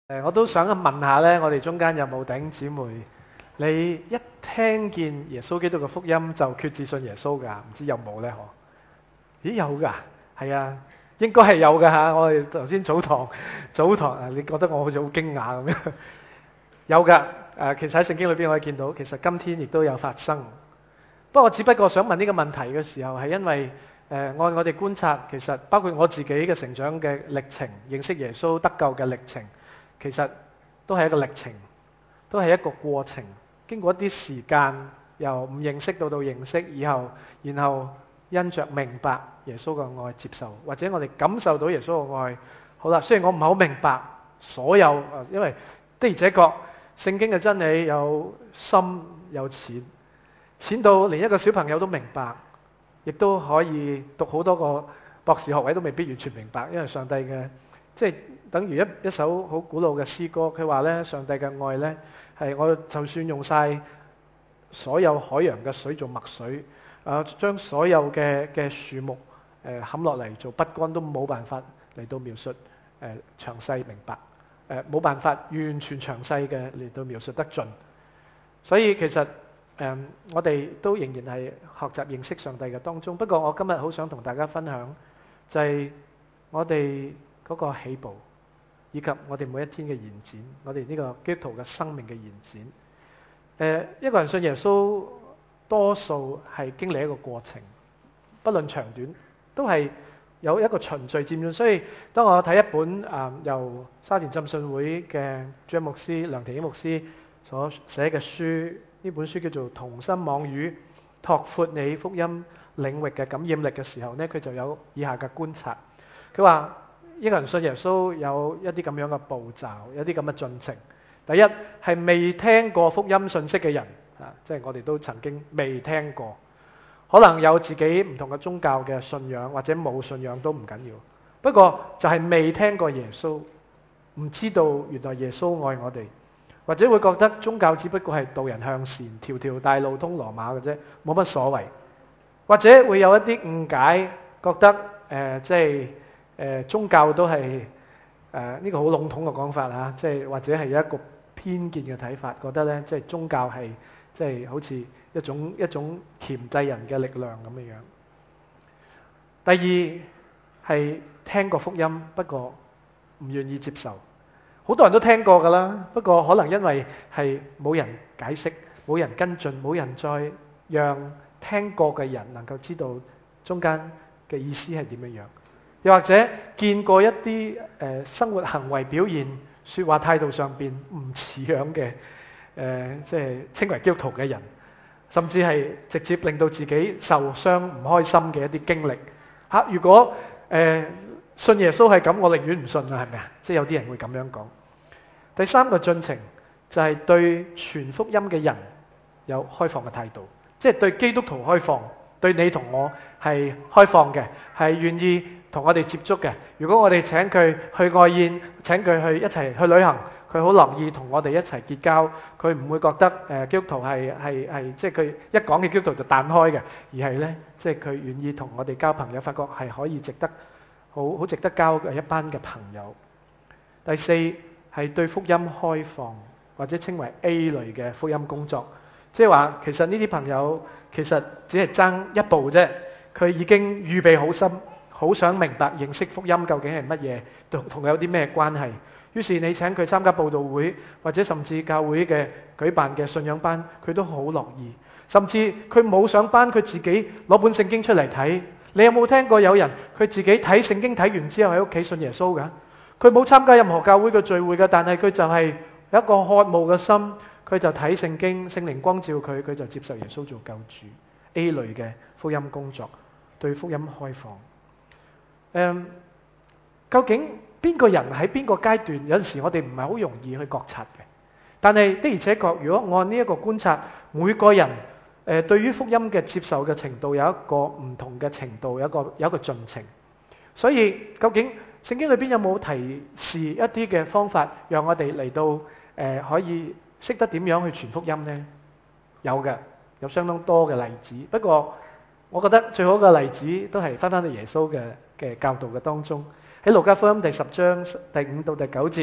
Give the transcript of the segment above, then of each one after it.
我都想問下咧，我哋中間有冇弟兄姊妹，你一聽見耶穌基督嘅福音就決志信耶穌㗎？唔知有冇咧？咦，有㗎？係啊，應該係有㗎嚇。我哋頭先早堂啊，你覺得我好似好驚訝咁樣？有㗎。其實喺聖經裏邊我可以見到，其實今天亦都有發生。不過我只不過想問呢個問題嘅時候，係因為按我哋觀察，其實包括我自己嘅成長嘅歷程，認識耶穌得救嘅歷程。其實都係一個歷程，都係一個過程。經過一啲時間，由唔認識到認識以後，然後因着明白耶穌嘅愛接受，或者我哋感受到耶穌嘅愛。好啦，雖然我唔係好明白所有，因為的而且確聖經嘅真理有深有淺，淺到連一個小朋友都明白，亦都可以讀好多個博士學位都未必完全明白，因為上帝嘅即係等於一首好古老嘅詩歌，佢話咧，上帝嘅愛咧係我就算用晒所有海洋嘅水做墨水，將所有嘅樹木冚落嚟做筆桿都冇辦法嚟到描述詳細明白，冇辦法完全詳細嘅嚟到描述得盡。所以其實我哋都仍然係學習認識上帝嘅當中。不過我今日好想同大家分享就係我哋嗰個起步，以及我哋每一天嘅延展，我哋呢個基督徒嘅生命嘅延展。一個人信耶穌，多數係經歷一個過程，不論長短，都係有一個循序漸進。所以當我睇一本由沙田浸信會嘅主任牧師梁庭英牧師所寫嘅書，呢本書叫做《同心網語：拓闊你福音領域嘅感染力》嘅時候呢，佢就有以下嘅觀察。佢話一個人信耶穌有一啲咁樣嘅步驟，有啲咁嘅進程。第一係未聽過福音信息嘅人，即係我哋都曾經未聽過，可能有自己唔同嘅宗教嘅信仰，或者冇信仰都唔緊要。不過就係未聽過耶穌，唔知道原來耶穌愛我哋，或者會覺得宗教只不過係導人向善，條條大路通羅馬嘅啫，冇乜所謂。或者會有一啲誤解，覺得宗教都係呢個好籠統嘅講法嚇，即係或者係一個偏見嘅睇法，覺得咧即係宗教係即係好似一種鉗制人嘅力量咁樣樣。第二係聽過福音，不過唔願意接受。好多人都聽過㗎啦，不過可能因為係冇人解釋，冇人跟進，冇人再讓聽過嘅人能夠知道中間嘅意思係點樣樣。又或者見過一啲生活行為表現、說話態度上邊唔似樣嘅即係稱為基督徒嘅人，甚至係直接令到自己受傷唔開心嘅一啲經歷。如果信耶穌係咁，我寧願唔信啦，係咪啊？即係有啲人會咁樣講。第三個進程就係對傳福音嘅人有開放嘅態度，即係對基督徒開放，對你同我係開放嘅，係願意同我哋接觸嘅。如果我哋請佢去外宴，請佢去一齊去旅行，佢好樂意同我哋一齊結交。佢唔會覺得基督徒係即係佢一講起基督徒就彈開嘅，而係呢，即係佢願意同我哋交朋友，發覺係可以值得好值得交嘅一班嘅朋友。第四係對福音開放，或者稱為 A 類嘅福音工作，即係話其實呢啲朋友其實只係爭一步啫，佢已經預備好心，好想明白認識福音究竟係乜嘢，同佢有啲咩關係。於是你請佢參加佈道會，或者甚至教會嘅舉辦嘅信仰班，佢都好樂意。甚至佢冇上班，佢自己攞本聖經出嚟睇。你有冇聽過有人佢自己睇聖經睇完之後喺屋企信耶穌㗎？佢冇參加任何教會嘅聚會㗎，但係佢就係有一個渴慕嘅心，佢就睇聖經，聖靈光照佢，佢就接受耶穌做救主。A 類嘅福音工作，對福音開放。究竟邊個人喺邊個階段？有陣時我哋唔係好容易去覺察嘅。但係的而且確，如果按呢一個觀察，每個人對於福音嘅接受嘅程度有一個唔同嘅程度，有一個進程。所以究竟聖經裏邊有冇提示一啲嘅方法，讓我哋嚟到可以識得點樣去傳福音呢？有嘅，有相當多嘅例子。不過我覺得最好嘅例子都係翻到耶穌嘅教導嘅當中。喺路加福音第10章第5到第9節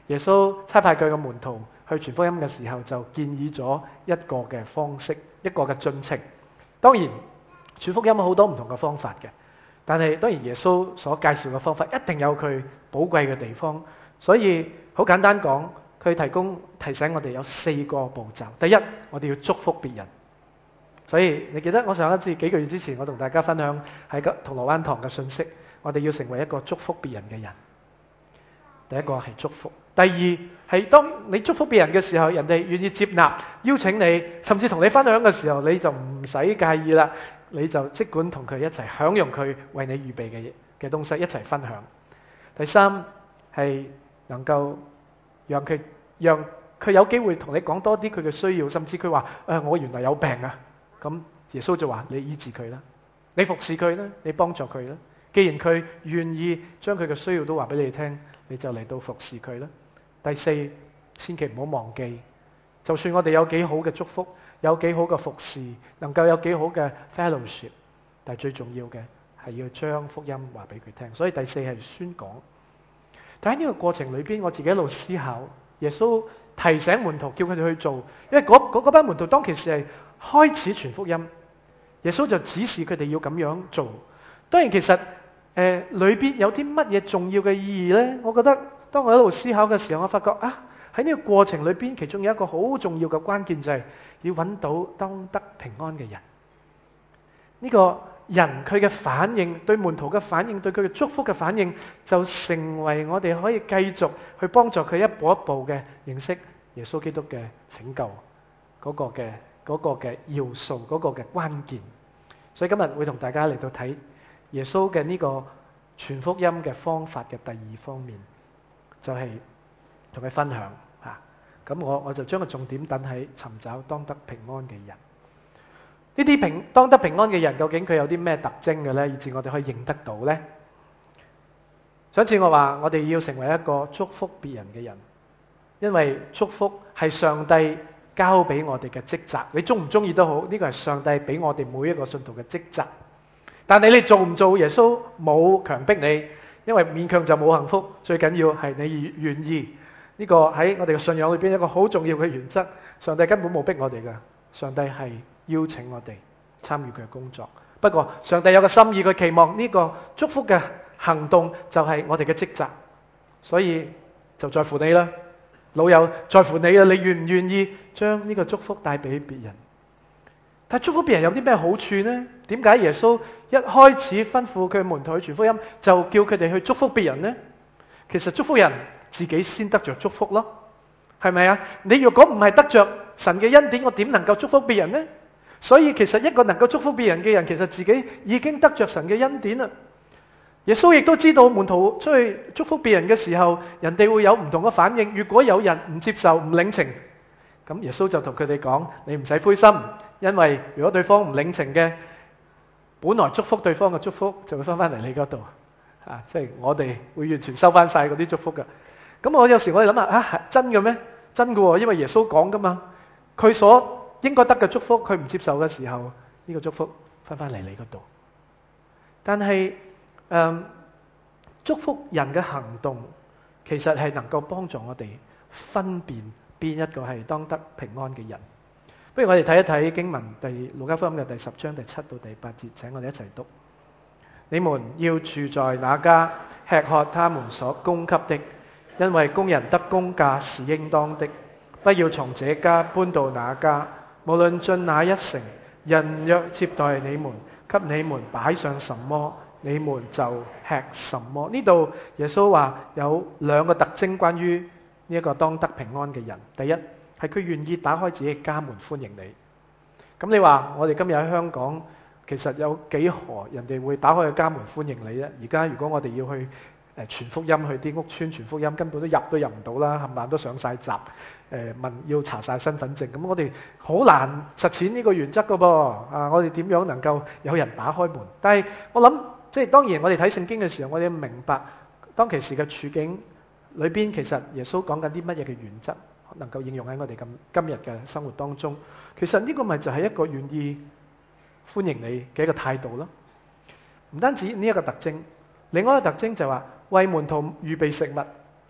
耶穌差派佢嘅門徒去傳福音嘅時候，就建議咗一個嘅方式，一個嘅進程。當然，傳福音有好多唔同嘅方法嘅，但係當然耶穌所介紹嘅方法一定有佢寶貴嘅地方。所以好簡單講，佢提醒我哋有4個步驟。第一，我哋要祝福別人。所以你記得我上一次幾個月之前，我同大家分享喺銅鑼灣堂嘅信息，我哋要成為一個祝福別人嘅人。第一個係祝福，第二係當你祝福別人嘅時候，人哋願意接納、邀請你，甚至同你分享嘅時候，你就唔使介意啦，你就即管同佢一齊享用佢為你預備嘅東西，一齊分享。第三係能夠讓佢有機會同你講多啲佢嘅需要，甚至佢話我原來有病啊，咁耶穌就話你醫治佢啦，你服侍佢啦，你幫助佢啦。既然佢願意將佢嘅需要都話俾你聽，你就嚟到服侍佢啦。第四，千祈唔好忘記，就算我哋有幾好嘅祝福，有幾好嘅服侍，能夠有幾好嘅 fellowship， 但係最重要嘅係要將福音話俾佢聽。所以第四係宣講。但喺呢個過程裏邊，我自己一路思考，耶穌提醒門徒叫佢哋去做，因為嗰班門徒當其時係開始傳福音，耶穌就指示佢哋要咁樣做。當然其實裏邊有啲乜嘢重要嘅意義呢？我覺得當我一路思考嘅時候，我發覺喺呢個過程裏邊，其中有一個好重要嘅關鍵就係要揾到當得平安嘅人。呢個人佢嘅反應，對門徒嘅反應，對佢嘅祝福嘅反應，就成為我哋可以繼續去幫助佢一步一步嘅認識耶穌基督嘅拯救嗰個嘅要素，嗰個嘅關鍵。所以今日會同大家嚟到睇耶穌嘅呢個傳福音嘅方法嘅第二方面，就係同佢分享嚇。咁我就將個重點等喺尋找當得平安嘅人。呢啲當得平安嘅人，究竟佢有啲咩特徵嘅呢？以至我哋可以認得到呢？上次我話我哋要成為一個祝福別人嘅人，因為祝福係上帝交俾我哋嘅職責。你中唔中意都好，呢個係上帝俾我哋每一個信徒嘅職責。但係你做唔做，耶穌冇強迫你，因為勉強就冇幸福。最緊要係你願意。呢個喺我哋嘅信仰裏邊一個好重要嘅原則。上帝根本冇逼我哋㗎，上帝係邀請我哋參與佢嘅工作。不過上帝有個心意，佢期望呢個祝福嘅行動就係我哋嘅職責，所以就在乎你啦，老友，在乎你啊！你願唔願意將呢個祝福帶俾別人？但係祝福別人有啲咩好處呢？點解耶穌一開始吩咐佢門徒去傳福音，就叫佢哋去祝福別人呢？其實祝福人自己先得着祝福咯，係咪啊？你如果唔係得着神嘅恩典，我點能夠祝福別人呢？所以其實一個能夠祝福別人嘅人，其實自己已經得着神嘅恩典啦。耶穌亦都知道門徒出去祝福別人嘅時候，人哋會有唔同嘅反應。如果有人唔接受、唔領情，咁耶穌就同佢哋講：你唔使灰心，因為如果對方唔領情嘅，本來祝福對方嘅祝福就會翻嚟你嗰度。即係我哋會完全收翻晒嗰啲祝福㗎。咁我有時我哋諗下，真嘅咩？真嘅喎，因為耶穌講㗎嘛，佢所應該得嘅祝福，佢唔接受嘅時候，呢個祝福翻嚟你嗰度。但係祝福人嘅行動，其實係能夠幫助我哋分辨邊一個係當得平安嘅人。不如我哋睇一睇經文，路加福音嘅第10章第7到第8節，請我哋一齊讀。你們要住在那家，吃喝他們所供給的，因為工人得工價是應當的。不要從這家搬到那家，無論進哪一城，人若接待你們，給你們擺上什麼，你們就吃什麼。呢度耶穌話有兩個特徵關於呢一個當得平安嘅人。第一係佢願意打開自己嘅家門歡迎你。咁你話我哋今日喺香港，其實有幾何人哋會打開個家門歡迎你咧？而家如果我哋要去傳福音，去啲屋村傳福音，根本都入唔到啦，冚唪唥都上晒閘，問要查晒身份證。咁我哋好難實踐呢個原則噶噃。我哋點樣能夠有人打開門？但係我諗，即係當然我哋睇聖經嘅時候，我哋要明白當其時嘅處境裏邊，其實耶穌講緊啲乜嘢嘅原則，能夠應用喺我哋今日嘅生活當中。其實呢個咪就係一個願意歡迎你嘅一個態度咯。唔單止呢一個特徵，另外一個特徵就係話為門徒預備食物。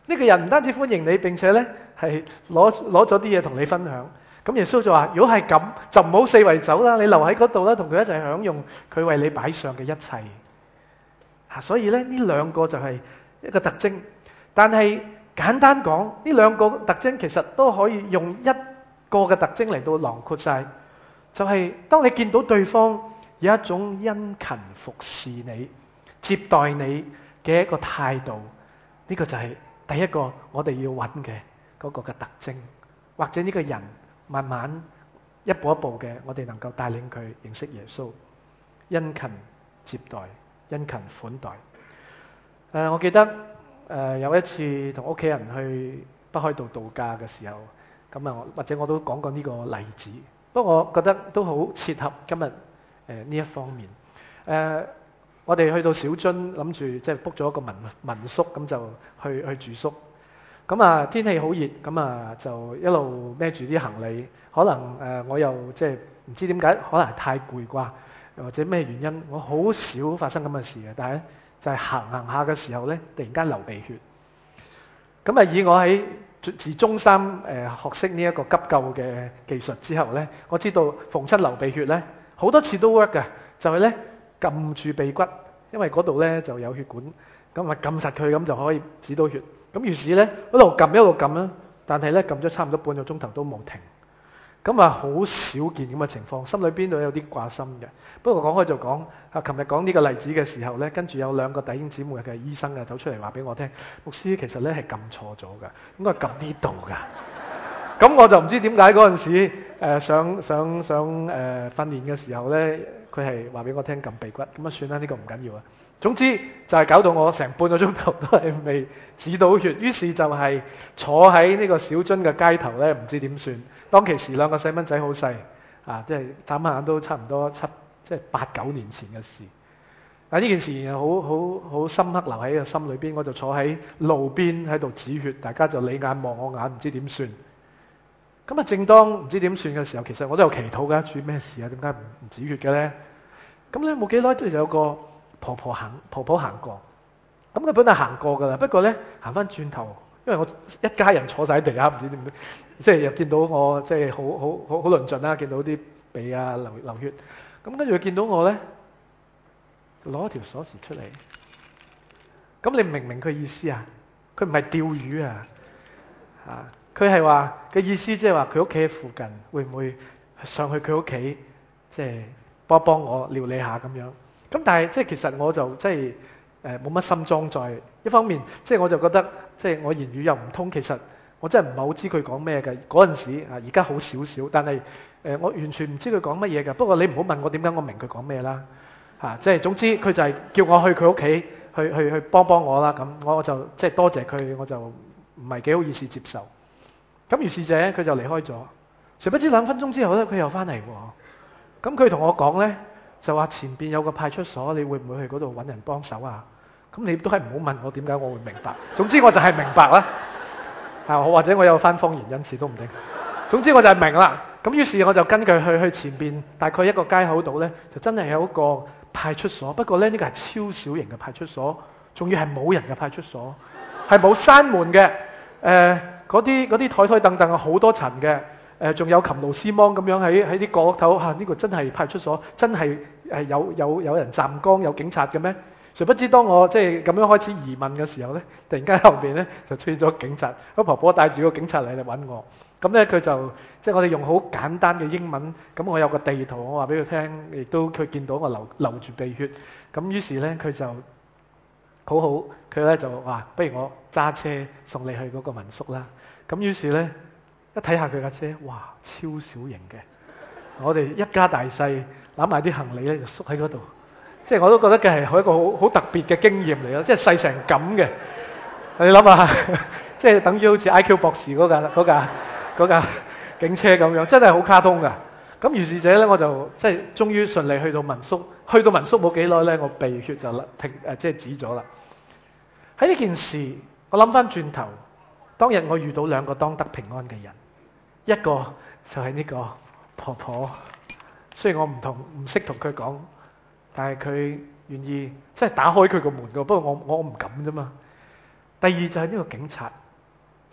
呢個人唔單止歡迎你，並且呢係攞咗啲嘢同你分享。咁耶穌就話：如果係咁，就唔好四圍走啦，你留喺嗰度啦，同佢一齊享用佢為你擺上嘅一切。所以咧呢兩個就係一個特徵。但係簡單講，呢兩個特徵其實都可以用一個嘅特徵嚟到囊括晒，就係當你見到對方有一種殷勤服侍你、接待你嘅一個態度，呢個就係第一個我哋要揾嘅嗰個嘅特徵，或者呢個人慢慢一步一步嘅，我哋能夠帶領佢認識耶穌，殷勤接待、殷勤款待。我記得有一次同屋企人去北海道度假嘅時候，咁或者我都講過呢個例子，不過我覺得都好切合今日呢一方面。我哋去到小樽，諗住即係 book 咗一個民宿，咁就去住宿。咁天氣好熱，咁就一路孭住啲行李。可能我又即係唔知點解，可能係太攰啩，或者咩原因，我好少發生咁嘅事嘅。但係咧就係行下嘅時候咧，突然間流鼻血。咁以我喺自中三學識呢一個急救嘅技術之後咧，我知道逢親流鼻血咧，好多次都 work 嘅，就係咧撳住鼻骨，因為嗰度咧就有血管，咁撳實佢，咁就可以止到血。咁於是咧一路撳啦，但係咧撳咗差唔多半個鐘頭都冇停。咁好少見咁嘅情況，心裏邊都有啲掛心嘅。不過講開就講，琴日講呢個例子嘅時候咧，跟住有兩個弟兄姊妹嘅醫生走出嚟話俾我聽，牧師其實咧係撳錯咗㗎，應該撳呢度㗎。咁我就唔知點解嗰陣時上訓練嘅時候咧，佢係話俾我聽撳鼻骨，咁算啦，呢個唔緊要啊。總之就係搞到我成半個鐘頭都係未止到血，於是就係坐喺呢個小樽嘅街頭咧，唔知點算。當其時兩個細蚊仔好細，即係眨下眼都差唔多即係8、9年前嘅事。呢件事好深刻留喺個心裏邊，我就坐喺路邊喺度止血，大家就你眼望我眼，唔知點算。咁正當唔知點算嘅時候，其實我都有祈禱㗎，主咩事啊？點解唔止血嘅咧？咁咧冇幾耐就有個婆婆行過，咁佢本來行過噶啦，不過咧行翻轉頭，因為我一家人坐晒喺地下，唔知點，即係又見到我即係好論盡啦，見到啲鼻流血，咁跟住佢見到我咧攞條鎖匙出嚟，咁你明唔明佢意思啊？佢唔係釣魚啊，佢係話嘅意思即係話佢屋企喺附近，會唔會上去佢屋企即係幫我料理下咁樣？咁但係即係其實我就即係冇乜心裝載。一方面即係我就覺得即係我言語又唔通，其實我真係唔係好知佢講咩嘅嗰陣時而家好少少，但係我完全唔知佢講乜嘢嘅。不過你唔好問我點解我明佢講咩啦，即係總之佢就係叫我去佢屋企去幫我啦。咁我就即係多謝佢，我就唔係幾好意思接受。咁於是者佢就離開咗，誰不知2分鐘之後咧佢又翻嚟喎。咁佢同我講咧，就話前邊有個派出所，你會唔會去嗰度揾人幫手啊？咁你都係唔好問我點解我會明白。總之我就係明白啦。或者我有翻方言因此都唔定。總之我就係明啦。咁於是我就跟佢去前邊大概一個街口度咧，就真係有一個派出所。不過咧呢個係超小型嘅派出所，仲要係冇人嘅派出所，係冇閂門嘅。嗰啲台凳凳好多層嘅。仲有擒螺絲芒咁樣喺啲角落頭呢個真係派出所，真係有人站崗有警察嘅咩？誰不知當我即係咁樣開始疑問嘅時候咧，突然間後邊咧就出現咗警察，個婆婆帶住個警察嚟揾我。咁咧佢就即係我哋用好簡單嘅英文，咁我有個地圖，我話俾佢聽，亦都佢見到我流住鼻血，咁於是咧佢就好好，佢咧就話不如我揸車送你去嗰個民宿啦。咁於是咧。一睇下佢架車，哇，超小型嘅！我哋一家大細攬埋啲行李咧，就縮喺嗰度。即係我都覺得嘅係一個好特別嘅經驗嚟咯，即係細成咁嘅。你諗下，即係等於好似 IQ 博士嗰架警車咁樣，真係好卡通㗎。咁於是者咧，我就即係終於順利去到民宿。去到民宿冇幾耐咧，我鼻血就即係止咗啦。喺呢件事，我諗翻轉頭。當日我遇到2個當得平安嘅人，一個就係呢個婆婆，雖然我唔識同佢講，但係佢願意即係打開佢個門㗎，不過我唔敢啫嘛。第二就係呢個警察，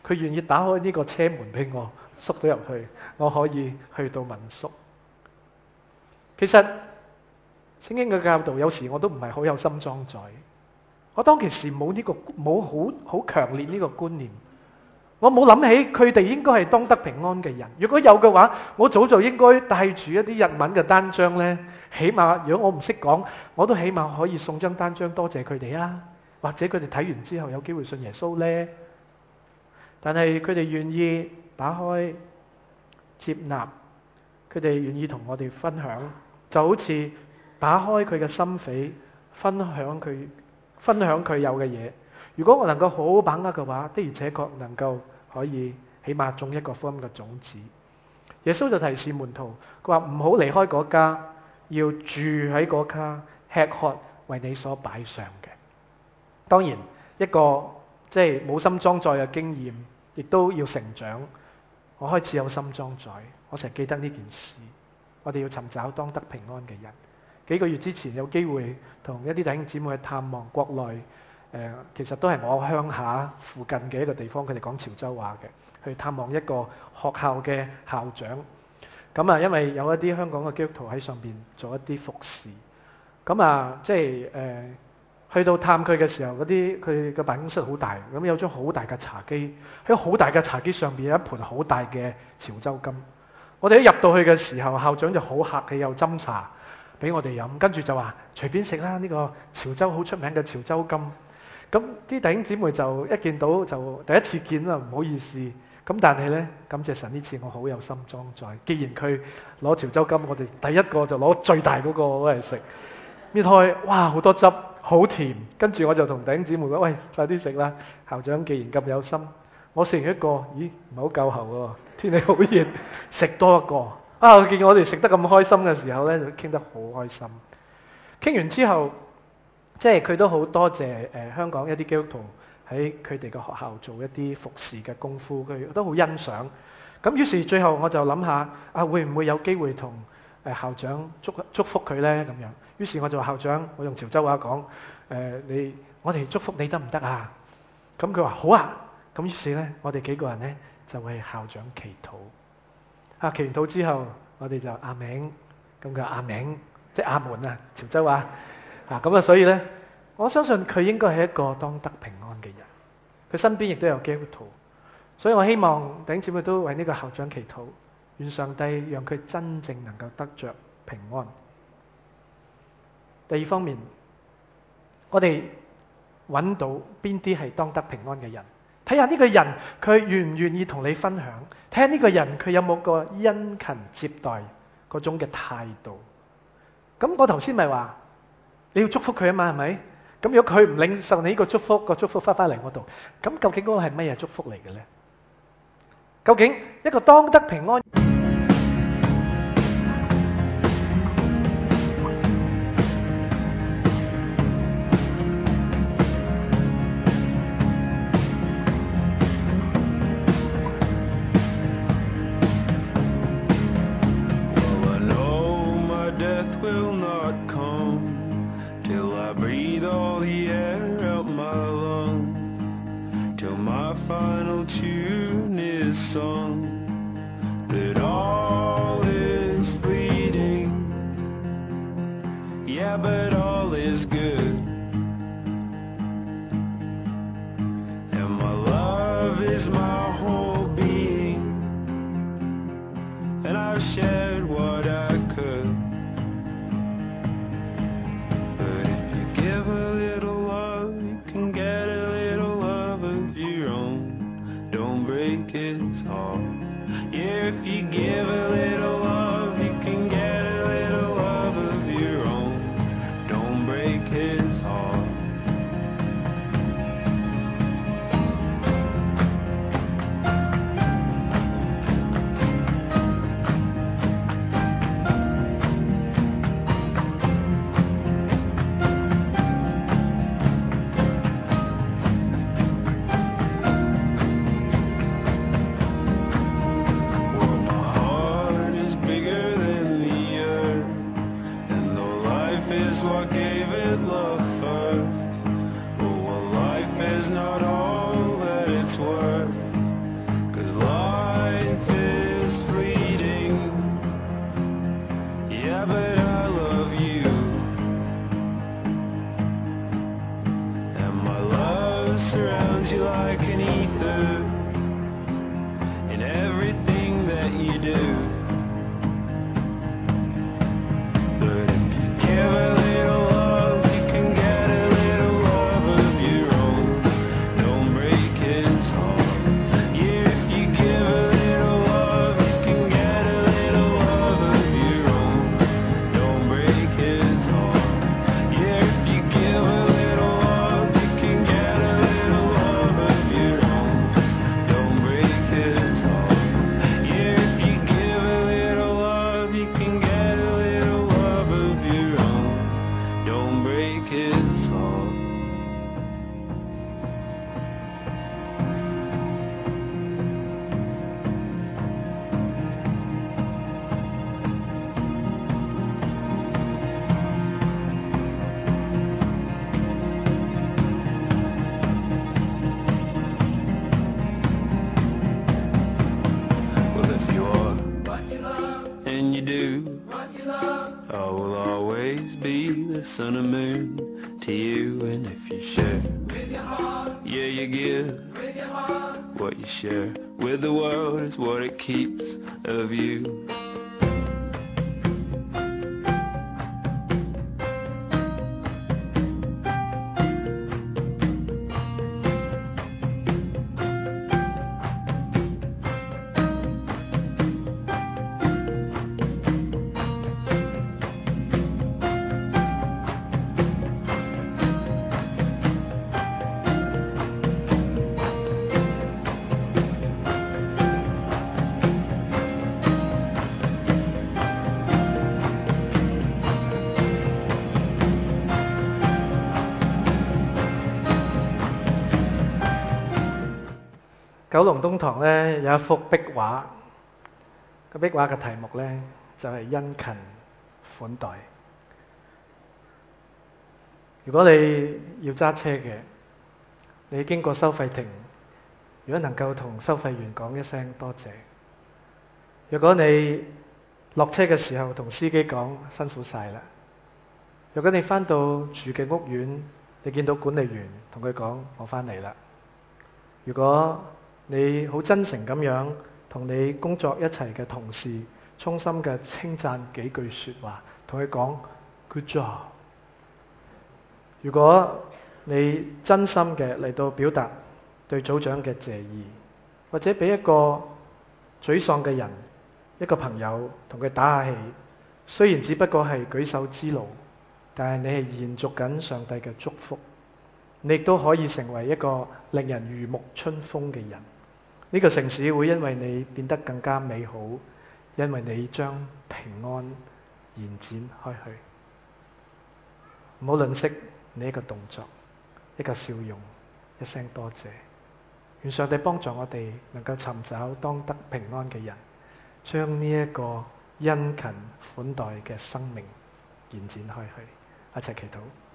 佢願意打開呢個車門俾我，縮咗入去，我可以去到民宿。其實聖經嘅教導有時我都唔係好有心裝載，我當其時冇好強烈呢個觀念，我冇諗起佢哋應該係當得平安嘅人。如果有嘅話，我早就應該帶住一啲日文嘅單張呢，起碼如果我唔識講，我都起碼可以送張單張多謝佢哋啊，或者佢哋睇完之後有機會信耶穌呢。但係佢哋願意打開接納，佢哋願意同我哋分享，就好似打開佢嘅心扉，分享佢有嘅嘢。如果我能夠好好把握嘅話，的而且確能夠可以起碼種一個福音嘅種子。耶穌就提示門徒，佢話唔好離開嗰家，要住喺嗰家，吃喝為你所擺上嘅。當然一個即係冇心裝載嘅經驗，亦都要成長。我開始有心裝載，我成日記得呢件事。我哋要尋找當得平安嘅人。幾個月之前有機會同一啲弟兄姊妹去探望國內，其實都係我鄉下附近嘅一個地方，佢哋講潮州話嘅，去探望一個學校嘅校長。咁啊，因為有一啲香港嘅基督徒喺上邊做一啲服侍，咁啊，即係去到探佢嘅時候，佢嘅辦公室好大，咁有張好大嘅茶幾，喺好大嘅茶几上邊有一盤好大嘅潮州柑。我哋一入到去嘅時候，校長就好客氣，又斟茶俾我哋飲，跟住就話隨便食啦，呢個潮州好出名嘅潮州柑。咁啲弟兄姊妹就一見到就第一次見啦，唔好意思。咁但係呢，感謝神，呢次我好有心裝載。既然佢攞潮州柑，我哋第一個就攞最大嗰個攞嚟食。搣開，哇，好多汁，好甜。跟住我就同弟兄姊妹講：喂，快啲食啦！校長既然咁有心，我食完一個，咦，唔係好夠喉喎，天氣好熱，食多一個。啊，我見我哋食得咁開心嘅時候呢，就傾得好開心。傾完之後，即係佢都好多謝香港一啲基督徒喺佢哋嘅學校做一啲服侍嘅功夫，佢都好欣賞。咁於是最後我就諗下，會唔會有機會同校長祝福佢呢？咁樣，於是我就話校長，我用潮州話講，我哋祝福你得唔得啊？咁佢話好啊。咁於是呢，我哋幾個人呢，就為校長祈禱。祈完禱之後，我哋就阿名，咁佢話阿名，即係阿門啊，潮州話。咁所以呢，我相信佢應該係一個當得平安嘅人。佢身邊亦都有基督徒，所以我希望弟兄姊妹都為呢個校長祈禱，願上帝讓佢真正能夠得着平安。第二方面，我哋揾到邊啲係當得平安嘅人，睇下呢個人佢願唔願意同你分享，睇下呢個人佢有冇個殷勤接待嗰種嘅態度。咁我頭先咪話你要祝福佢啊嘛，係咪？咁如果佢唔領受你呢個祝福，個祝福翻嚟我度，咁究竟嗰個係乜嘢祝福嚟嘅呢？究竟一個當得平安 you do. But if you give a little love, you can get a little love of your own. Don't break his heart. Yeah, if you give a little love, you can get a little love of your own. Don't break his heart. Yeah, if you give a little love, you can get a little love of your own. Don't break his heart. Yeah, if you give a little love, you can get a little love of your own. Don't break his heart. Well, if you are what you love, and you do what you love, I will always be the sun and moon to you. And if you share with your heart, yeah, you give with your heart. What you share with the world is what it keeps of you. 九龍東堂咧有一幅壁畫，個壁畫嘅題目咧就係殷勤款待。如果你要揸車嘅，你經過收費亭，如果能夠同收費員講一聲多謝；如果你落車嘅時候同司機講辛苦晒啦；如果你返到住嘅屋苑，你見到管理員同佢講我返嚟啦；如果你好真誠咁樣同你工作一齊嘅同事衷心嘅稱讚幾句說話，同佢講 Good job。如果你真心嘅嚟到表達對組長嘅謝意，或者俾一個沮喪嘅人一個朋友同佢打下氣，雖然只不過係舉手之勞，但係你係延續緊上帝嘅祝福，你亦都可以成為一個令人如沐春風嘅人。呢個城市會因為你變得更加美好，因為你將平安延展開去。唔好吝嗇你一個動作，一個笑容，一聲多謝。願上帝幫助我哋能夠尋找當得平安嘅人，將呢一個殷勤款待嘅生命延展開去。一齊祈禱。